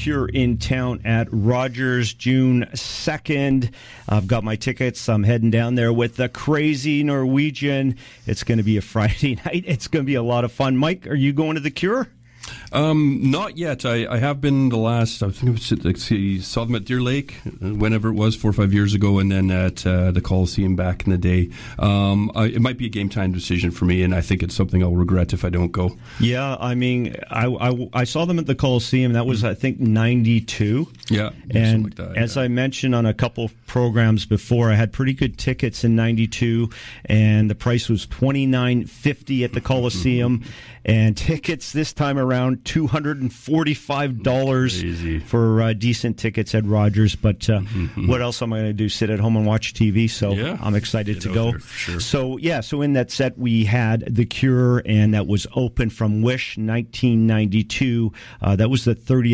Cure in town at Rogers, June 2nd. I've got my tickets. I'm heading down there with the Crazy Norwegian. It's going to be a Friday night. It's going to be a lot of fun. Mike, are you going to the Cure? Not yet. I have been the last, I think it was, saw them at Deer Lake, whenever it was, 4 or 5 years ago, and then at the Coliseum back in the day. It might be a game time decision for me, and I think it's something I'll regret if I don't go. Yeah, I mean, I saw them at the Coliseum. That was, I think, 92. Yeah. And like that, as I mentioned on a couple programs before, I had pretty good tickets in 92, and the price was $29.50 at the Coliseum. And tickets this time around, $245 Crazy. for decent tickets at Rogers. But what else am I going to do? Sit at home and watch TV? So yeah. I'm excited to go. There for sure. So in that set we had The Cure, and that was Open from Wish, 1992. That was the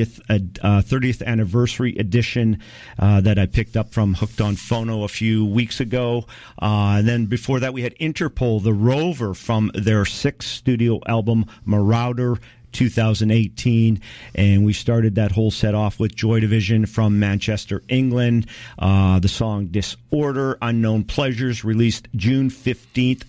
30th anniversary edition that I picked up from Hooked on Phono a few weeks ago. And then before that we had Interpol, The Rover, from their 6th studio album, Marauder, 2018, and we started that whole set off with Joy Division from Manchester, England. The song Disorder, Unknown Pleasures, released June 15th,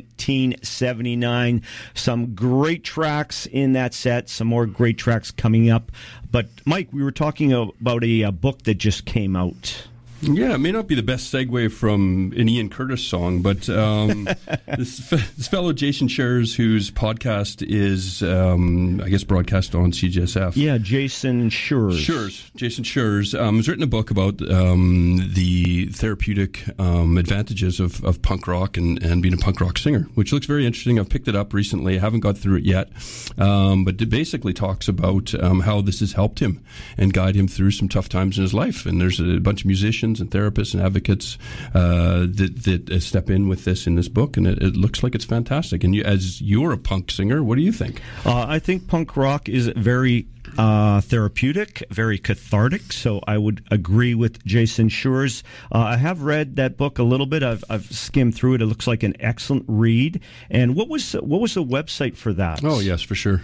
1979. Some great tracks in that set, some more great tracks coming up. But Mike, we were talking about a book that just came out. Yeah, it may not be the best segue from an Ian Curtis song, but this fellow Jason Schurz, whose podcast is, I guess, broadcast on CJSF. Yeah, Jason Schurz. Jason Schurz has written a book about the therapeutic advantages of punk rock and being a punk rock singer, which looks very interesting. I've picked it up recently. I haven't got through it yet, but it basically talks about how this has helped him and guide him through some tough times in his life. And there's a bunch of musicians and therapists and advocates that step in with this in this book, and it looks like it's fantastic. And as you're a punk singer, what do you think? I think punk rock is very therapeutic, very cathartic, so I would agree with Jason Schurz. I have read that book a little bit. I've skimmed through it. It looks like an excellent read. And what was the website for that? Oh, yes, for sure.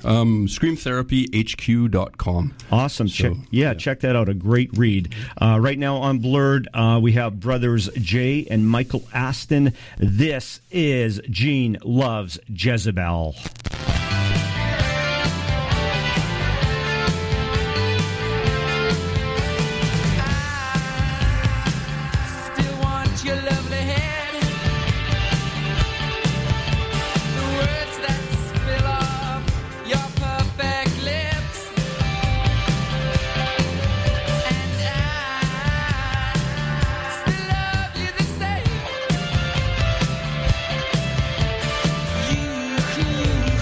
ScreamTherapyHQ.com. Awesome. Check that out. A great read. Right now on Blurred, we have brothers Jay and Michael Aston. This is Gene Loves Jezebel. You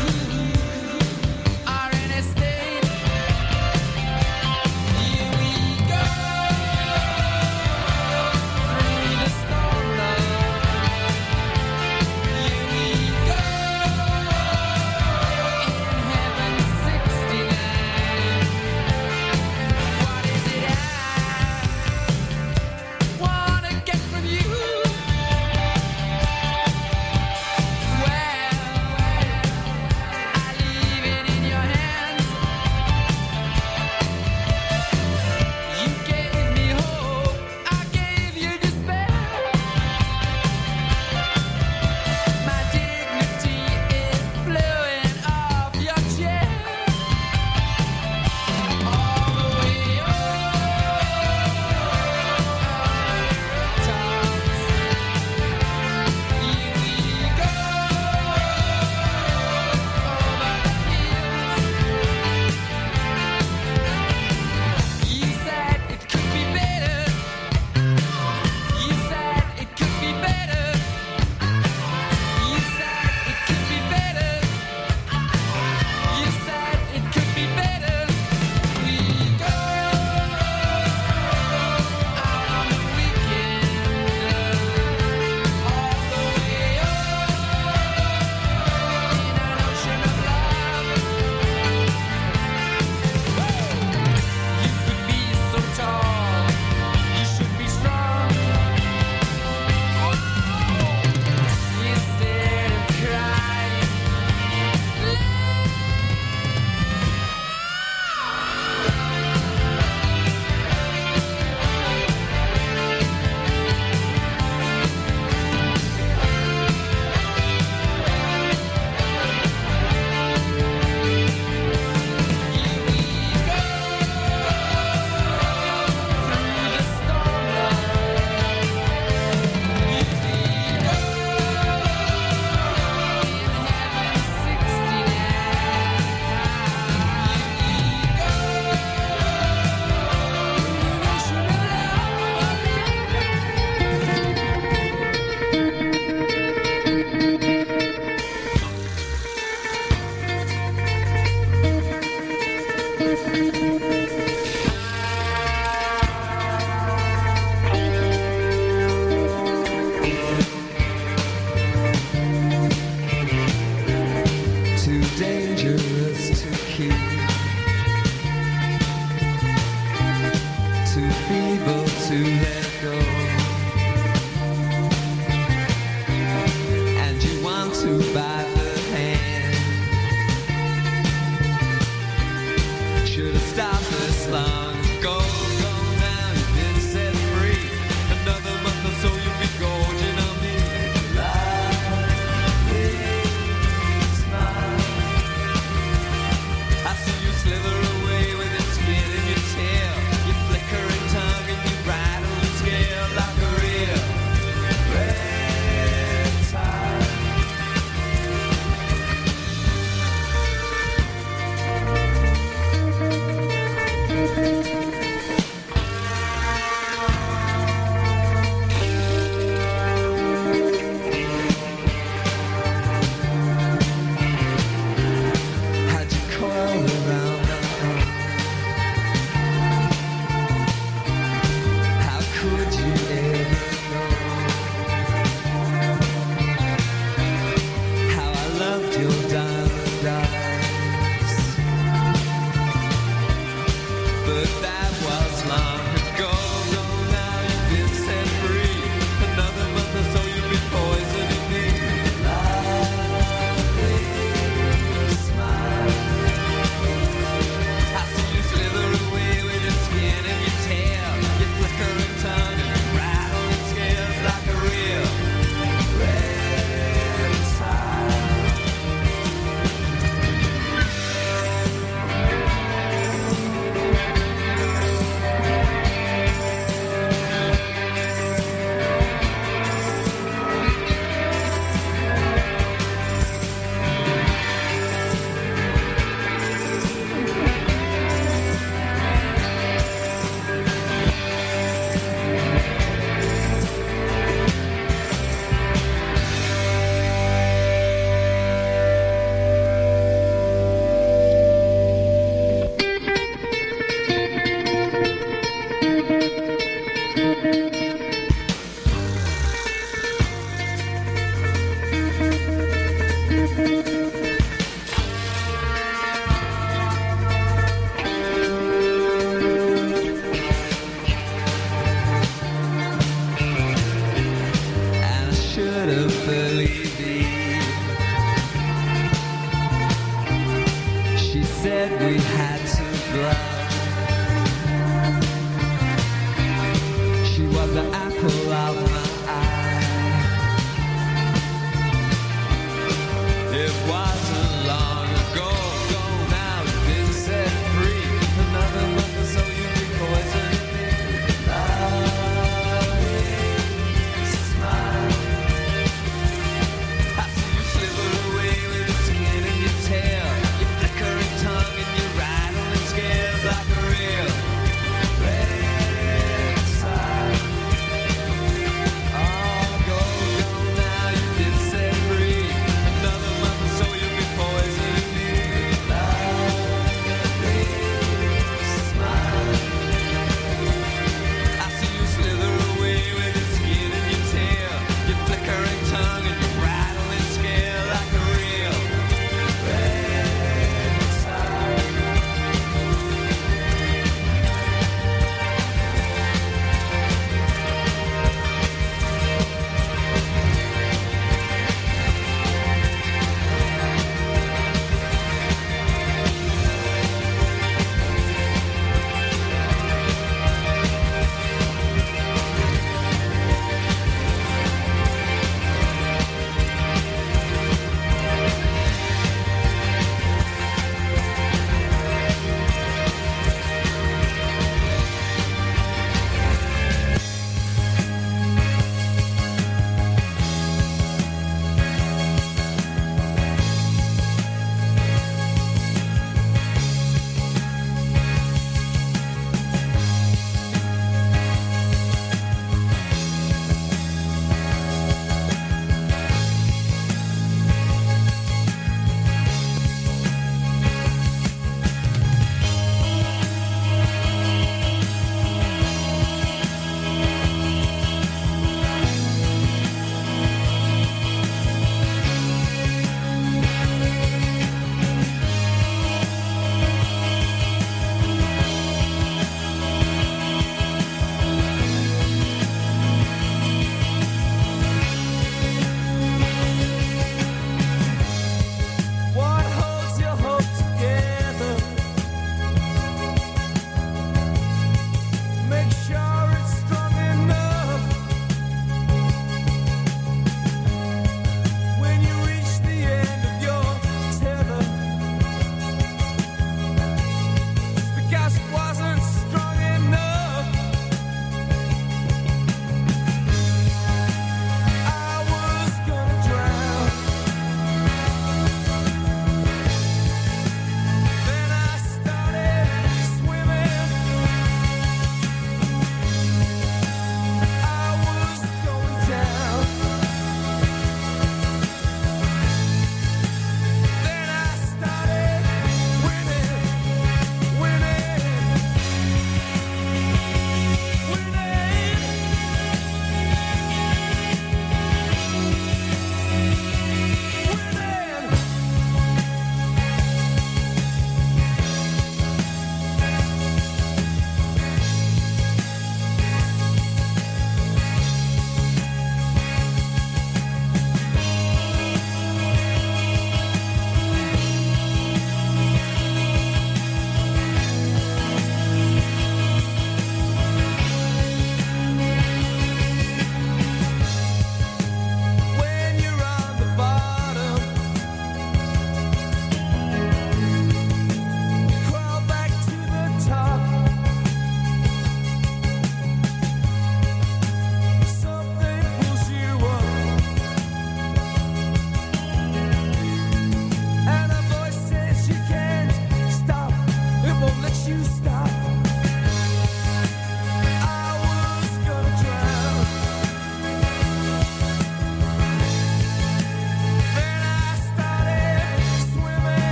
If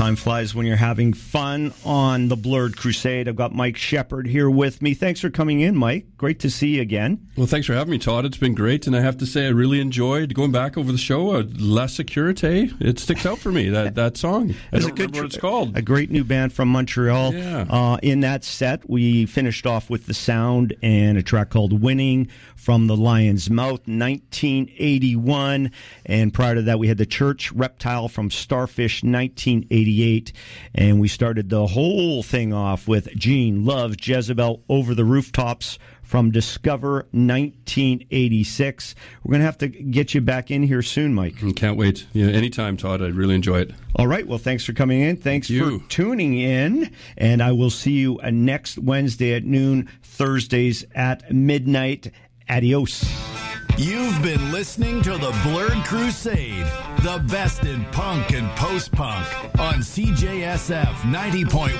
Time flies when you're having fun on the Blurred Crusade. I've got Mike Shepard here with me. Thanks for coming in, Mike. Great to see you again. Well, thanks for having me, Todd. It's been great, and I have to say I really enjoyed going back over the show. La Sécurité, it sticks out for me, that song. I don't remember what it's called. A great new band from Montreal. Yeah. In that set, we finished off with The Sound and a track called Winning from The Lion's Mouth, 1981. And prior to that, we had The Church, Reptile from Starfish, 1988. And we started the whole thing off with Gene Loves Jezebel, Over the Rooftops from Discover, 1986. We're going to have to get you back in here soon, Mike. Can't wait. Yeah, anytime, Todd. I really enjoy it. All right. Well, thanks for coming in. Thanks for tuning in. And I will see you next Wednesday at noon, Thursdays at midnight. Adios. You've been listening to the Blurred Crusade, the best in punk and post-punk on CJSF 90.1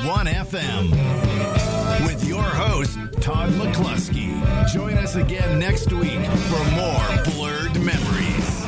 FM. With your host, Todd McCluskey. Join us again next week for more Blurred Memories.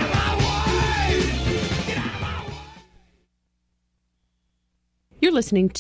Listening